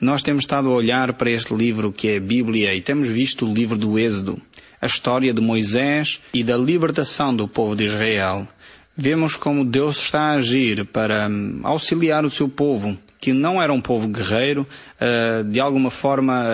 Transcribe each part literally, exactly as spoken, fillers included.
Nós temos estado a olhar para este livro que é a Bíblia e temos visto o livro do Êxodo, a história de Moisés e da libertação do povo de Israel. Vemos como Deus está a agir para auxiliar o seu povo, que não era um povo guerreiro, de alguma forma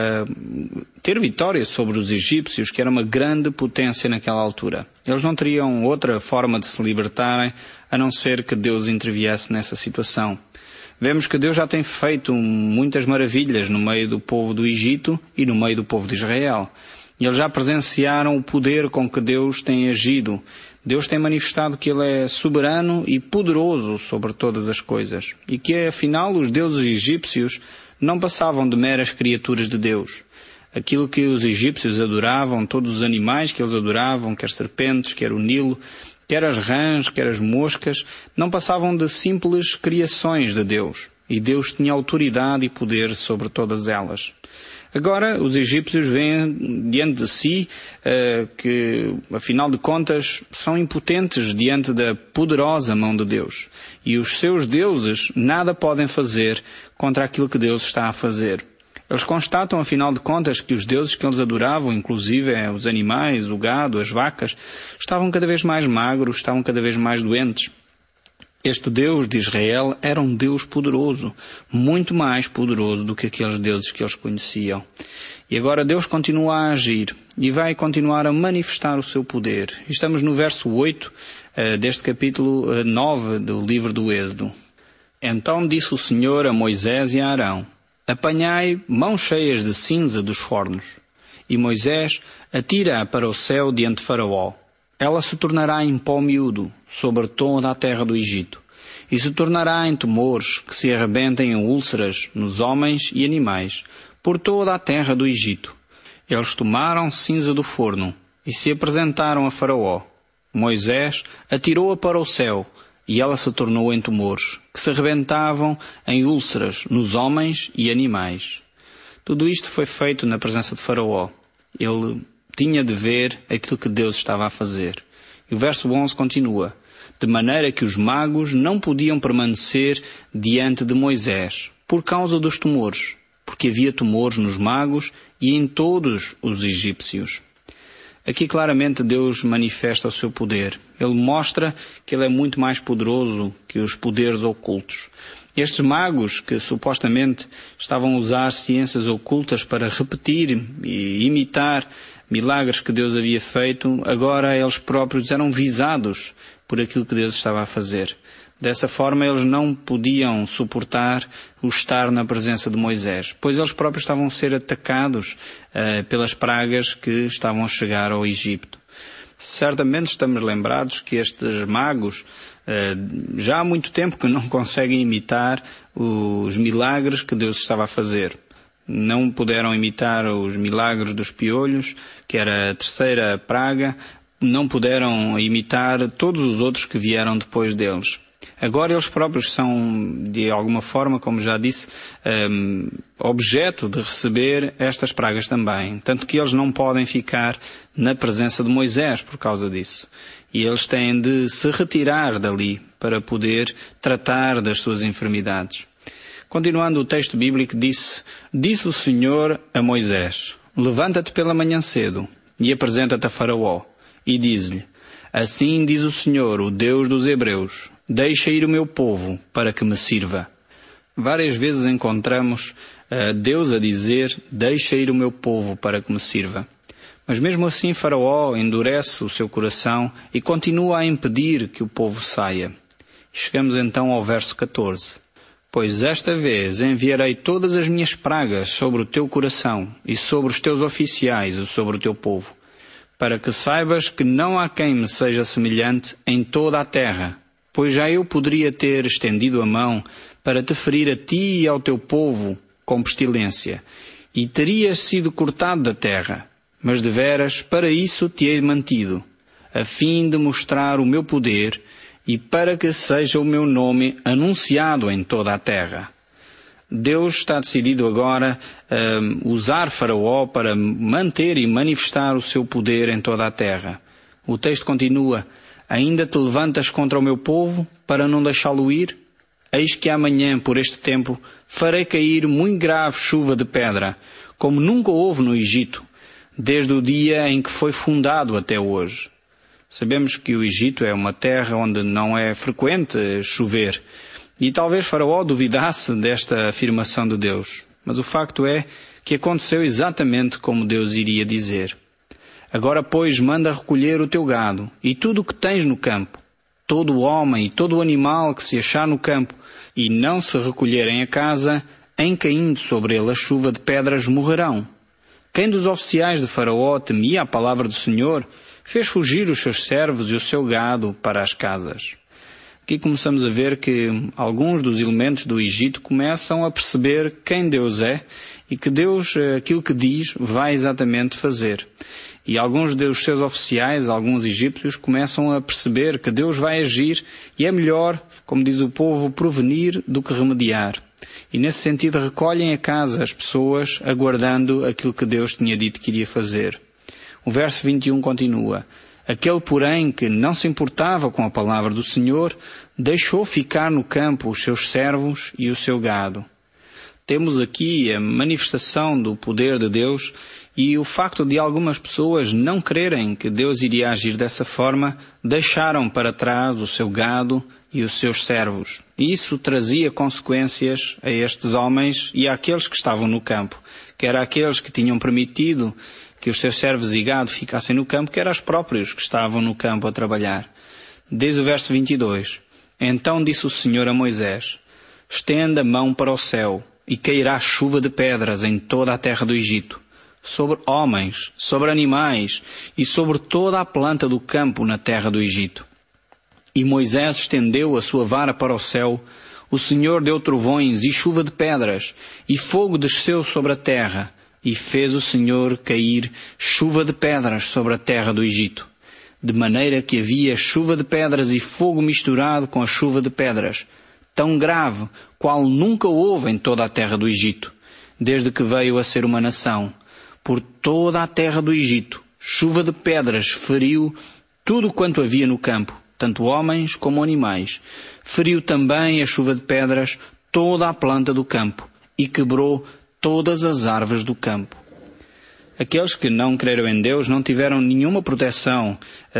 ter vitória sobre os egípcios, que era uma grande potência naquela altura. Eles não teriam outra forma de se libertarem, a não ser que Deus interviesse nessa situação. Vemos que Deus já tem feito muitas maravilhas no meio do povo do Egito e no meio do povo de Israel. E eles já presenciaram o poder com que Deus tem agido. Deus tem manifestado que Ele é soberano e poderoso sobre todas as coisas. E que, afinal, os deuses egípcios não passavam de meras criaturas de Deus. Aquilo que os egípcios adoravam, todos os animais que eles adoravam, quer serpentes, quer o Nilo, quer as rãs, quer as moscas, não passavam de simples criações de Deus. E Deus tinha autoridade e poder sobre todas elas. Agora, os egípcios veem diante de si uh, que, afinal de contas, são impotentes diante da poderosa mão de Deus. E os seus deuses nada podem fazer contra aquilo que Deus está a fazer. Eles constatam, afinal de contas, que os deuses que eles adoravam, inclusive os animais, o gado, as vacas, estavam cada vez mais magros, estavam cada vez mais doentes. Este Deus de Israel era um Deus poderoso, muito mais poderoso do que aqueles deuses que eles conheciam. E agora Deus continua a agir e vai continuar a manifestar o seu poder. Estamos no verso oito uh, deste capítulo uh, nove do livro do Êxodo. Então disse o Senhor a Moisés e a Arão: apanhai mãos cheias de cinza dos fornos. E Moisés atira-a para o céu diante de Faraó. Ela se tornará em pó miúdo sobre toda a terra do Egito, e se tornará em tumores que se arrebentem em úlceras nos homens e animais, por toda a terra do Egito. Eles tomaram cinza do forno e se apresentaram a Faraó. Moisés atirou-a para o céu, e ela se tornou em tumores, que se arrebentavam em úlceras nos homens e animais. Tudo isto foi feito na presença de Faraó. Ele tinha de ver aquilo que Deus estava a fazer. E o verso onze continua: de maneira que os magos não podiam permanecer diante de Moisés, por causa dos tumores, porque havia tumores nos magos e em todos os egípcios. Aqui claramente Deus manifesta o seu poder. Ele mostra que Ele é muito mais poderoso que os poderes ocultos. Estes magos que supostamente estavam a usar ciências ocultas para repetir e imitar milagres que Deus havia feito, agora eles próprios eram visados por aquilo que Deus estava a fazer. Dessa forma eles não podiam suportar o estar na presença de Moisés, pois eles próprios estavam a ser atacados uh, pelas pragas que estavam a chegar ao Egito. Certamente estamos lembrados que estes magos uh, já há muito tempo que não conseguem imitar os milagres que Deus estava a fazer. Não puderam imitar os milagres dos piolhos, que era a terceira praga, não puderam imitar todos os outros que vieram depois deles. Agora eles próprios são, de alguma forma, como já disse, um, objeto de receber estas pragas também. Tanto que eles não podem ficar na presença de Moisés por causa disso. E eles têm de se retirar dali para poder tratar das suas enfermidades. Continuando o texto bíblico, disse, disse o Senhor a Moisés: levanta-te pela manhã cedo e apresenta-te a Faraó, e diz-lhe: assim diz o Senhor, o Deus dos Hebreus, deixa ir o meu povo para que me sirva. Várias vezes encontramos uh, Deus a dizer: deixa ir o meu povo para que me sirva. Mas mesmo assim Faraó endurece o seu coração e continua a impedir que o povo saia. Chegamos então ao verso catorze. Pois esta vez enviarei todas as minhas pragas sobre o teu coração e sobre os teus oficiais e sobre o teu povo, para que saibas que não há quem me seja semelhante em toda a terra, pois já eu poderia ter estendido a mão para te ferir a ti e ao teu povo com pestilência, e terias sido cortado da terra, mas deveras para isso te hei mantido, a fim de mostrar o meu poder e para que seja o meu nome anunciado em toda a terra. Deus está decidido agora a usar Faraó para manter e manifestar o seu poder em toda a terra. O texto continua: ainda te levantas contra o meu povo para não deixá-lo ir? eis que amanhã, por este tempo, farei cair muito grave chuva de pedra, como nunca houve no Egito, desde o dia em que foi fundado até hoje. Sabemos que o Egito é uma terra onde não é frequente chover, e talvez Faraó duvidasse desta afirmação de Deus. Mas o facto é que aconteceu exatamente como Deus iria dizer. Agora, pois, manda recolher o teu gado e tudo o que tens no campo, todo o homem e todo o animal que se achar no campo, e não se recolherem a casa, em caindo sobre ele a chuva de pedras morrerão. Quem dos oficiais de Faraó temia a palavra do Senhor, fez fugir os seus servos e o seu gado para as casas. Aqui começamos a ver que alguns dos elementos do Egito começam a perceber quem Deus é e que Deus, aquilo que diz, vai exatamente fazer. E alguns dos seus oficiais, alguns egípcios, começam a perceber que Deus vai agir e é melhor, como diz o povo, prevenir do que remediar. E nesse sentido recolhem a casa as pessoas, aguardando aquilo que Deus tinha dito que iria fazer. O verso vinte e um continua: aquele, porém, que não se importava com a palavra do Senhor, deixou ficar no campo os seus servos e o seu gado. Temos aqui a manifestação do poder de Deus e o facto de algumas pessoas não crerem que Deus iria agir dessa forma, deixaram para trás o seu gado e os seus servos. E isso trazia consequências a estes homens e àqueles que estavam no campo, quer àqueles que tinham permitido que os seus servos e gado ficassem no campo, quer aos próprios que estavam no campo a trabalhar. Diz o verso vinte e dois: então disse o Senhor a Moisés: estenda a mão para o céu, e cairá chuva de pedras em toda a terra do Egito, sobre homens, sobre animais, e sobre toda a planta do campo na terra do Egito. E Moisés estendeu a sua vara para o céu, o Senhor deu trovões e chuva de pedras, e fogo desceu sobre a terra, e fez o Senhor cair chuva de pedras sobre a terra do Egito, de maneira que havia chuva de pedras e fogo misturado com a chuva de pedras, tão grave qual nunca houve em toda a terra do Egito, desde que veio a ser uma nação. Por toda a terra do Egito, chuva de pedras feriu tudo quanto havia no campo, tanto homens como animais. Feriu também a chuva de pedras toda a planta do campo, e quebrou todas as árvores do campo. Aqueles que não creram em Deus não tiveram nenhuma proteção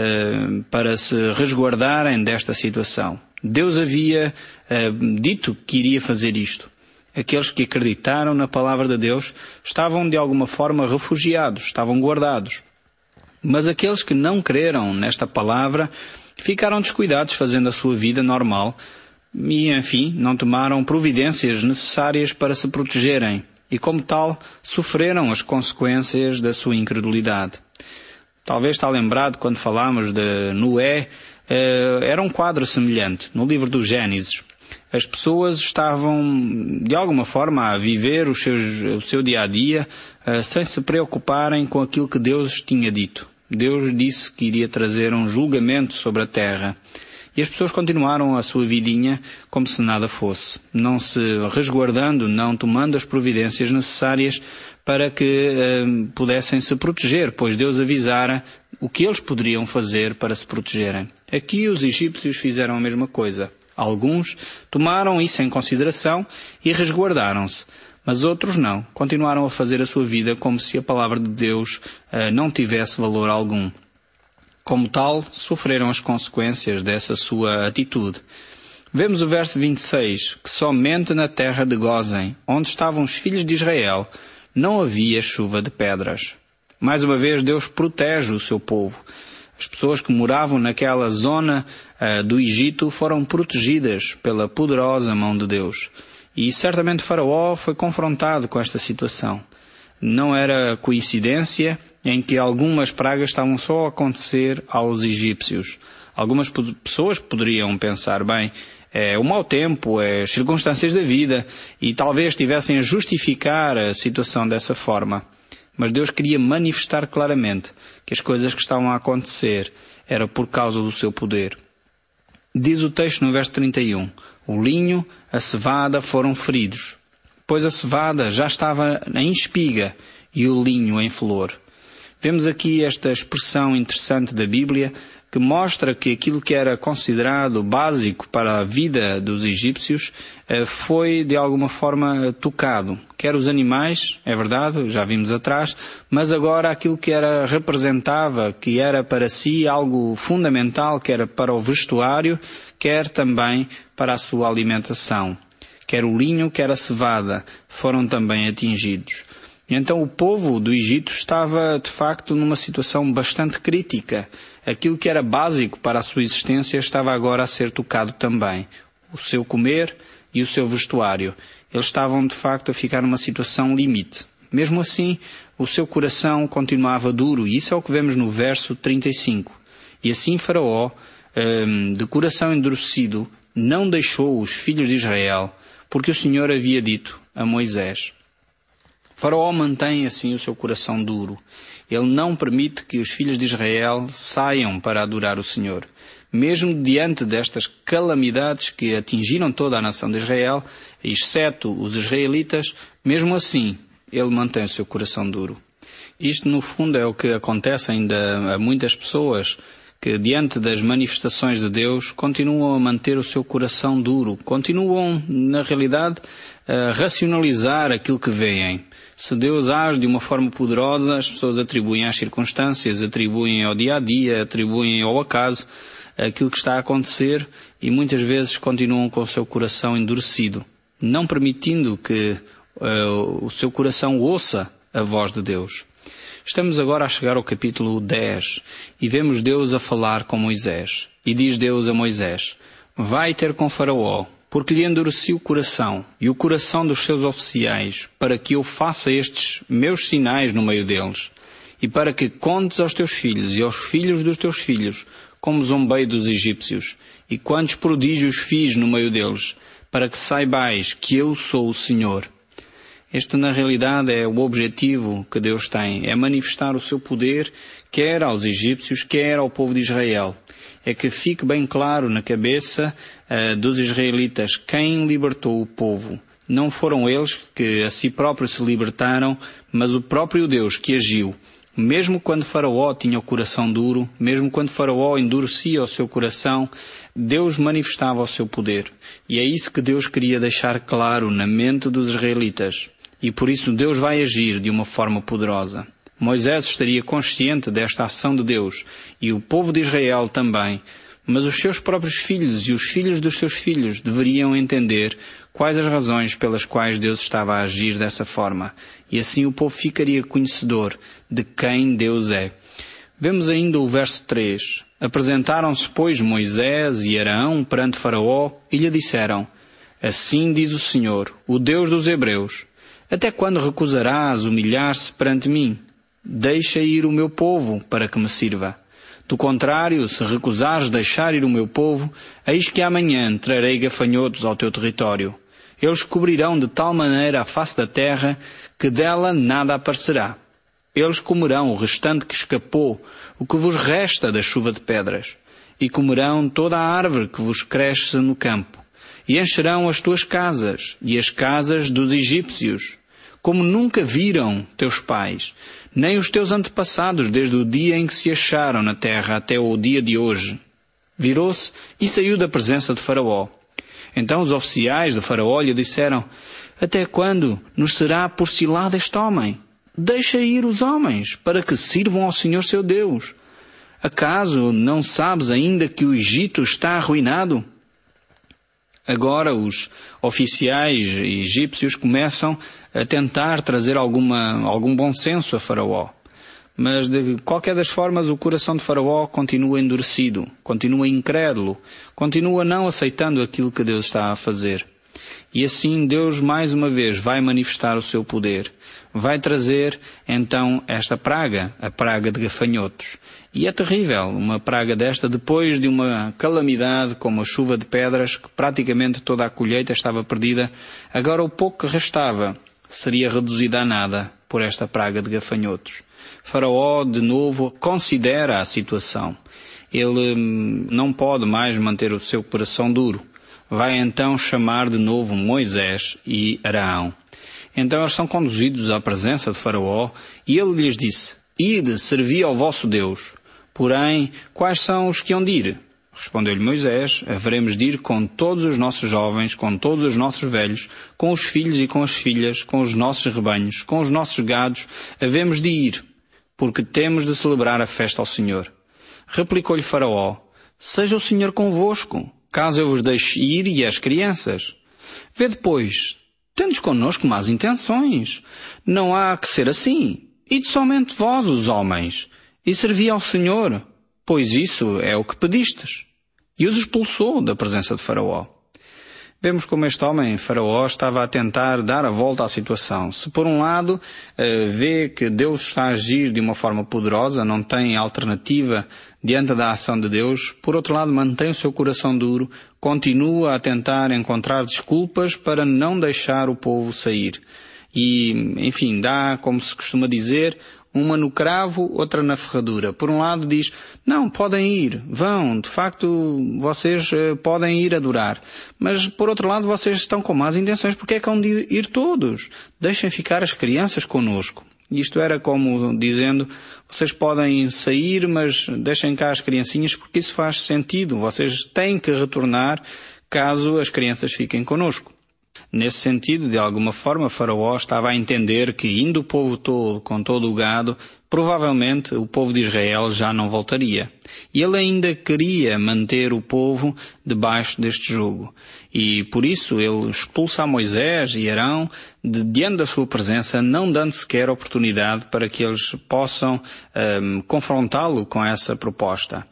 uh, para se resguardarem desta situação. Deus havia uh, dito que iria fazer isto. Aqueles que acreditaram na palavra de Deus estavam de alguma forma refugiados, estavam guardados. Mas aqueles que não creram nesta palavra ficaram descuidados fazendo a sua vida normal e, enfim, não tomaram providências necessárias para se protegerem. E, como tal, sofreram as consequências da sua incredulidade. Talvez está lembrado quando falámos de Noé, eh, era um quadro semelhante no livro do Gênesis. As pessoas estavam, de alguma forma, a viver os seus, o seu dia-a-dia eh, sem se preocuparem com aquilo que Deus tinha dito. Deus disse que iria trazer um julgamento sobre a terra. E as pessoas continuaram a sua vidinha como se nada fosse, não se resguardando, não tomando as providências necessárias para que eh, pudessem se proteger, pois Deus avisara o que eles poderiam fazer para se protegerem. Aqui os egípcios fizeram a mesma coisa. Alguns tomaram isso em consideração e resguardaram-se, mas outros não, continuaram a fazer a sua vida como se a palavra de Deus eh, não tivesse valor algum. Como tal, sofreram as consequências dessa sua atitude. Vemos o verso vinte e seis, que somente na terra de Gósen, onde estavam os filhos de Israel, não havia chuva de pedras. Mais uma vez, Deus protege o seu povo. As pessoas que moravam naquela zona uh, do Egito foram protegidas pela poderosa mão de Deus. E certamente Faraó foi confrontado com esta situação. Não era coincidência em que algumas pragas estavam só a acontecer aos egípcios. Algumas pessoas poderiam pensar, bem, é o mau tempo, é as circunstâncias da vida, e talvez estivessem a justificar a situação dessa forma. Mas Deus queria manifestar claramente que as coisas que estavam a acontecer era por causa do seu poder. Diz o texto no verso trinta e um, o linho, a cevada foram feridos, pois a cevada já estava em espiga e o linho em flor. Vemos aqui esta expressão interessante da Bíblia, que mostra que aquilo que era considerado básico para a vida dos egípcios foi de alguma forma tocado. Quer os animais, é verdade, já vimos atrás, mas agora aquilo que era representava, que era para si algo fundamental, que era para o vestuário, quer também para a sua alimentação. Quer o linho, quer a cevada, foram também atingidos. Então o povo do Egito estava, de facto, numa situação bastante crítica. Aquilo que era básico para a sua existência estava agora a ser tocado também. O seu comer e o seu vestuário. Eles estavam, de facto, a ficar numa situação limite. Mesmo assim, o seu coração continuava duro, e isso é o que vemos no verso trinta e cinco. E assim Faraó, de coração endurecido, não deixou os filhos de Israel, porque o Senhor havia dito a Moisés. Faraó mantém assim o seu coração duro. Ele não permite que os filhos de Israel saiam para adorar o Senhor. Mesmo diante destas calamidades que atingiram toda a nação de Israel, exceto os israelitas, mesmo assim, ele mantém o seu coração duro. Isto, no fundo, é o que acontece ainda a muitas pessoas que, diante das manifestações de Deus, continuam a manter o seu coração duro. Continuam, na realidade, a racionalizar aquilo que veem. Se Deus age de uma forma poderosa, as pessoas atribuem às circunstâncias, atribuem ao dia-a-dia, atribuem ao acaso aquilo que está a acontecer e muitas vezes continuam com o seu coração endurecido, não permitindo que uh, o seu coração ouça a voz de Deus. Estamos agora a chegar ao capítulo dez e vemos Deus a falar com Moisés. E diz Deus a Moisés: vai ter com Faraó, porque lhe endureci o coração e o coração dos seus oficiais, para que eu faça estes meus sinais no meio deles, e para que contes aos teus filhos e aos filhos dos teus filhos, como zombei dos egípcios, e quantos prodígios fiz no meio deles, para que saibais que eu sou o Senhor. Este, na realidade, é o objetivo que Deus tem, é manifestar o seu poder, quer aos egípcios, quer ao povo de Israel. É que fique bem claro na cabeça uh, dos israelitas quem libertou o povo. Não foram eles que a si próprios se libertaram, mas o próprio Deus que agiu. Mesmo quando Faraó tinha o coração duro, mesmo quando Faraó endurecia o seu coração, Deus manifestava o seu poder. E é isso que Deus queria deixar claro na mente dos israelitas. E por isso Deus vai agir de uma forma poderosa. Moisés estaria consciente desta ação de Deus, e o povo de Israel também, mas os seus próprios filhos e os filhos dos seus filhos deveriam entender quais as razões pelas quais Deus estava a agir dessa forma, e assim o povo ficaria conhecedor de quem Deus é. Vemos ainda o verso três. Apresentaram-se, pois, Moisés e Arão perante Faraó e lhe disseram: assim diz o Senhor, o Deus dos Hebreus, até quando recusarás humilhar-se perante mim? Deixa ir o meu povo para que me sirva. Do contrário, se recusares deixar ir o meu povo, eis que amanhã trarei gafanhotos ao teu território. Eles cobrirão de tal maneira a face da terra que dela nada aparecerá. Eles comerão o restante que escapou, o que vos resta da chuva de pedras, e comerão toda a árvore que vos cresce no campo, e encherão as tuas casas e as casas dos egípcios, como nunca viram teus pais, nem os teus antepassados desde o dia em que se acharam na terra até o dia de hoje. Virou-se e saiu da presença de Faraó. Então os oficiais de Faraó lhe disseram: até quando nos será por cilada este homem? Deixa ir os homens, para que sirvam ao Senhor seu Deus. Acaso não sabes ainda que o Egito está arruinado? Agora os oficiais egípcios começam a tentar trazer alguma, algum bom senso a Faraó. Mas de qualquer das formas o coração de Faraó continua endurecido, continua incrédulo, continua não aceitando aquilo que Deus está a fazer. E assim Deus mais uma vez vai manifestar o seu poder. Vai trazer então esta praga, a praga de gafanhotos. E é terrível, uma praga desta depois de uma calamidade como a chuva de pedras, que praticamente toda a colheita estava perdida. Agora o pouco que restava seria reduzido a nada por esta praga de gafanhotos. Faraó de novo considera a situação. Ele não pode mais manter o seu coração duro. Vai então chamar de novo Moisés e Arão. Então eles são conduzidos à presença de Faraó e ele lhes disse: ide, servi ao vosso Deus. Porém, quais são os que hão de ir? Respondeu-lhe Moisés: haveremos de ir com todos os nossos jovens, com todos os nossos velhos, com os filhos e com as filhas, com os nossos rebanhos, com os nossos gados, havemos de ir, porque temos de celebrar a festa ao Senhor. Replicou-lhe Faraó: seja o Senhor convosco, caso eu vos deixe ir e as crianças. Vede, pois, tendes connosco más intenções. Não há que ser assim. Ide somente vós, os homens, e servi ao Senhor, pois isso é o que pedistes. E os expulsou da presença de Faraó. Vemos como este homem, Faraó, estava a tentar dar a volta à situação. Se por um lado vê que Deus está a agir de uma forma poderosa, não tem alternativa diante da ação de Deus, por outro lado mantém o seu coração duro, continua a tentar encontrar desculpas para não deixar o povo sair. E, enfim, dá, como se costuma dizer, uma no cravo, outra na ferradura. Por um lado diz: não, podem ir, vão, de facto vocês uh, podem ir adorar. Mas por outro lado vocês estão com más intenções, porque é que hão de ir todos? Deixem ficar as crianças connosco. Isto era como dizendo: vocês podem sair, mas deixem cá as criancinhas, porque isso faz sentido. Vocês têm que retornar caso as crianças fiquem connosco. Nesse sentido, de alguma forma, Faraó estava a entender que, indo o povo todo, com todo o gado, provavelmente o povo de Israel já não voltaria. E ele ainda queria manter o povo debaixo deste jugo. E por isso ele expulsa Moisés e Arão de diante da sua presença, não dando sequer oportunidade para que eles possam um, confrontá-lo com essa proposta.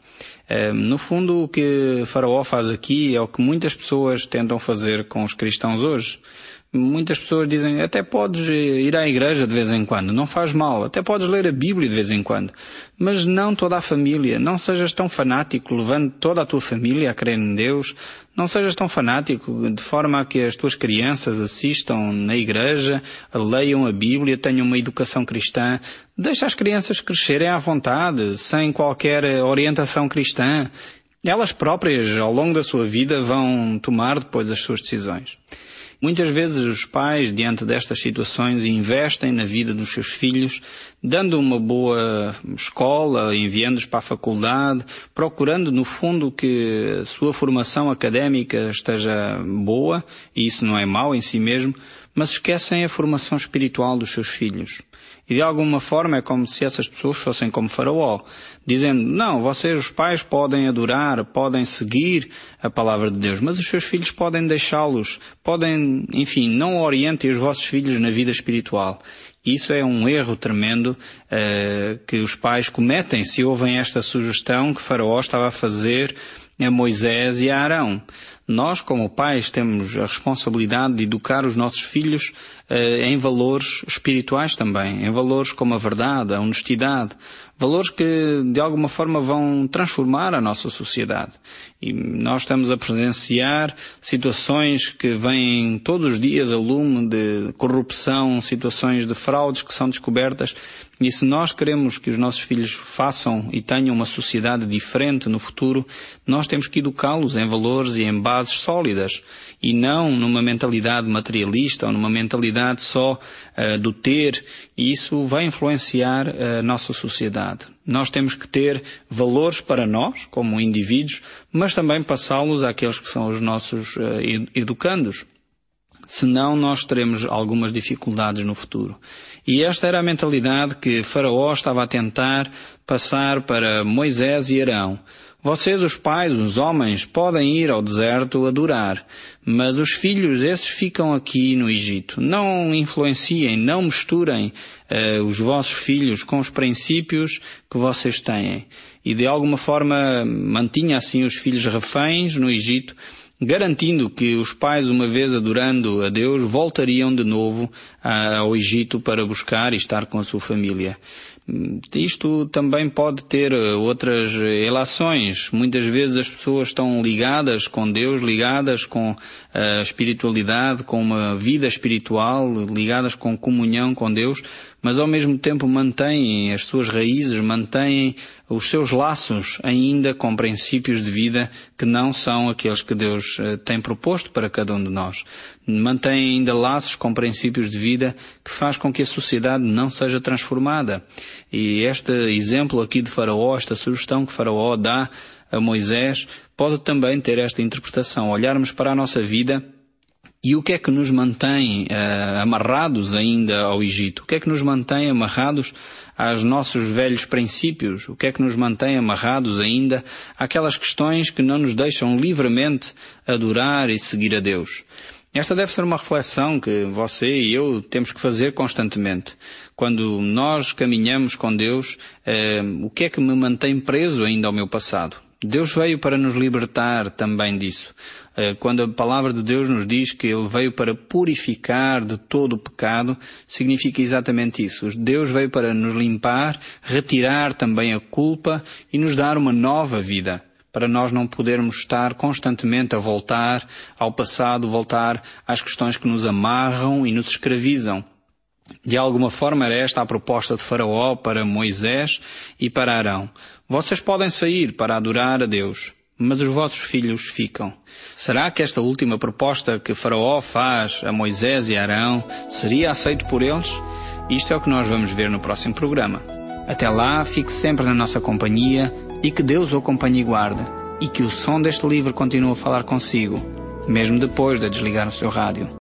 No fundo, o que Faraó faz aqui é o que muitas pessoas tentam fazer com os cristãos hoje. Muitas pessoas dizem: até podes ir à igreja de vez em quando, não faz mal, até podes ler a Bíblia de vez em quando, mas não toda a família. Não sejas tão fanático, levando toda a tua família a crer em Deus. Não sejas tão fanático de forma a que as tuas crianças assistam na igreja, leiam a Bíblia, tenham uma educação cristã. Deixa as crianças crescerem à vontade, sem qualquer orientação cristã. Elas próprias, ao longo da sua vida, vão tomar depois as suas decisões. Muitas vezes os pais, diante destas situações, investem na vida dos seus filhos, dando uma boa escola, enviando-os para a faculdade, procurando, no fundo, que a sua formação académica esteja boa, e isso não é mau em si mesmo, mas esquecem a formação espiritual dos seus filhos. E de alguma forma é como se essas pessoas fossem como Faraó, dizendo: não, vocês os pais podem adorar, podem seguir a palavra de Deus, mas os seus filhos podem deixá-los, podem, enfim, não orientem os vossos filhos na vida espiritual. E isso é um erro tremendo uh, que os pais cometem se ouvem esta sugestão que Faraó estava a fazer a Moisés e a Arão. Nós, como pais, temos a responsabilidade de educar os nossos filhos uh, em valores espirituais também, em valores como a verdade, a honestidade, valores que de alguma forma vão transformar a nossa sociedade. E nós estamos a presenciar situações que vêm todos os dias a lume de corrupção, situações de fraudes que são descobertas. E se nós queremos que os nossos filhos façam e tenham uma sociedade diferente no futuro, nós temos que educá-los em valores e em bases sólidas, e não numa mentalidade materialista ou numa mentalidade só uh, do ter, e isso vai influenciar a nossa sociedade. Nós temos que ter valores para nós, como indivíduos, mas também passá-los àqueles que são os nossos uh, educandos. Senão nós teremos algumas dificuldades no futuro. E esta era a mentalidade que Faraó estava a tentar passar para Moisés e Arão. Vocês, os pais, os homens, podem ir ao deserto adorar, mas os filhos, esses ficam aqui no Egito. Não influenciem, não misturem uh, os vossos filhos com os princípios que vocês têm. E de alguma forma mantinha assim os filhos reféns no Egito, garantindo que os pais, uma vez adorando a Deus, voltariam de novo ao Egito para buscar e estar com a sua família. Isto também pode ter outras relações. Muitas vezes as pessoas estão ligadas com Deus, ligadas com a espiritualidade, com uma vida espiritual, ligadas com comunhão com Deus, mas ao mesmo tempo mantêm as suas raízes, mantêm os seus laços ainda com princípios de vida que não são aqueles que Deus uh, tem proposto para cada um de nós. Mantém ainda laços com princípios de vida que faz com que a sociedade não seja transformada. E este exemplo aqui de Faraó, esta sugestão que Faraó dá a Moisés, pode também ter esta interpretação. Olharmos para a nossa vida e o que é que nos mantém uh, amarrados ainda ao Egito? O que é que nos mantém amarrados aos nossos velhos princípios? O que é que nos mantém amarrados ainda àquelas questões que não nos deixam livremente adorar e seguir a Deus? Esta deve ser uma reflexão que você e eu temos que fazer constantemente. Quando nós caminhamos com Deus, uh, o que é que me mantém preso ainda ao meu passado? Deus veio para nos libertar também disso. Quando a palavra de Deus nos diz que Ele veio para purificar de todo o pecado, significa exatamente isso. Deus veio para nos limpar, retirar também a culpa e nos dar uma nova vida, para nós não podermos estar constantemente a voltar ao passado, voltar às questões que nos amarram e nos escravizam. De alguma forma era esta a proposta de Faraó para Moisés e para Arão. Vocês podem sair para adorar a Deus, mas os vossos filhos ficam. Será que esta última proposta que Faraó faz a Moisés e a Arão seria aceito por eles? Isto é o que nós vamos ver no próximo programa. Até lá, fique sempre na nossa companhia e que Deus o acompanhe e guarde. E que o som deste livro continue a falar consigo, mesmo depois de desligar o seu rádio.